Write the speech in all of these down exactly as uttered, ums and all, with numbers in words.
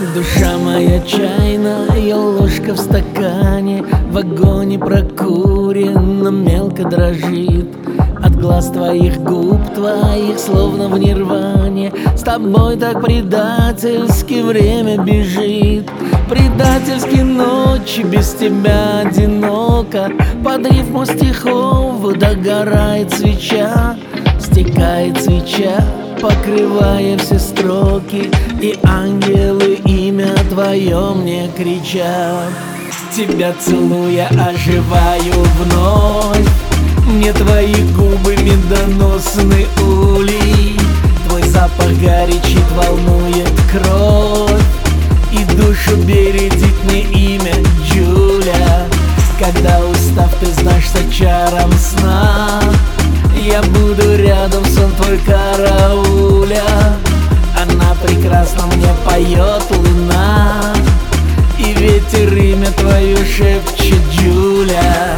Душа моя чайная, ложка в стакане, в огоне прокурена мелко дрожит. От глаз твоих, губ твоих, словно в нирване, с тобой так предательски время бежит. Предательски ночи без тебя одиноко, под рифму стихов догорает свеча. Стекает свеча, покрывая все строки, и ангелы имя твое мне кричат. Тебя целуя, оживаю вновь. Мне твои губы медоносны улей, твой запах горячит, волнует кровь, и душу бередит мне имя Джуля. Когда устав, ты знаешь, с чаром сна, я буду рядом, сон твой карауля. Она прекрасна, мне поет луна, и ветер имя твое шепчет Джуля.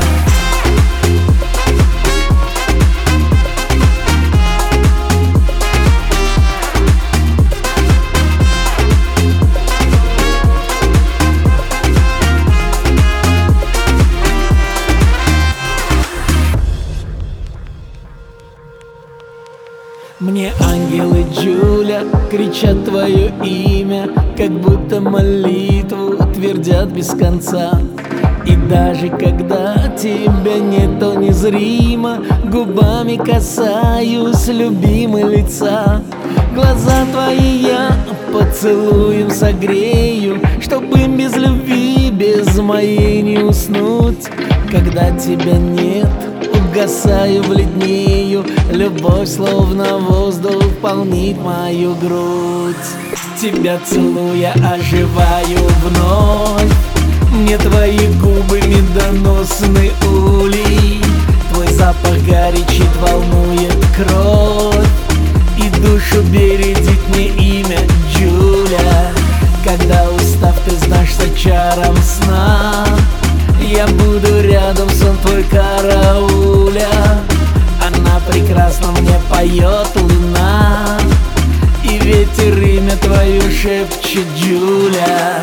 Мне ангелы Джуля кричат твое имя, как будто молитву твердят без конца. И даже когда тебя нет, то незримо губами касаюсь любимой лица. Глаза твои я поцелуем согрею, чтобы без любви, без моей не уснуть. Когда тебя нет, угасаю, бледнею, любовь словно воздух полнит мою грудь. Тебя целуя, оживаю вновь. Мне твои губы медоносны улей, твой запах горячит, волнует кровь, и душу бередит мне имя Джуля. Когда устав, ты знаешь, с чаром сна, я буду рядом, сон твой карауля. Она прекрасна, мне поет луна, и ветер имя твое шепчет Джуля.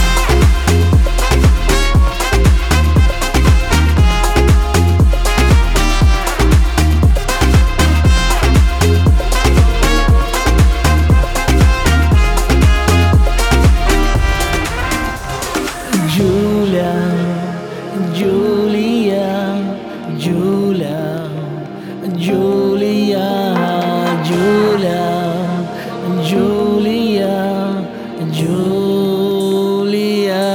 Джуля, Джулия, Джуля, Джулия, Джуля, Джулия, Джулия.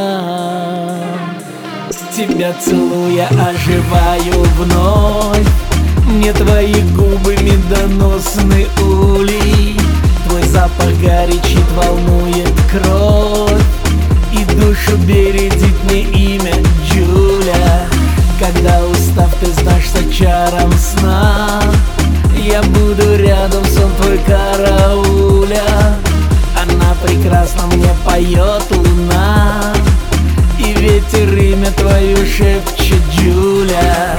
Тебя целуя, оживаю вновь. Мне твои губы медоносны улей, твой запах горячит, волнует кровь, и душу бередит мне имя Джуля. Когда устав, ты знаешь, с чаром сна, я буду рядом, сон твой карауля. Она прекрасна, мне поет луна, и ветер имя твое шепчет Джуля.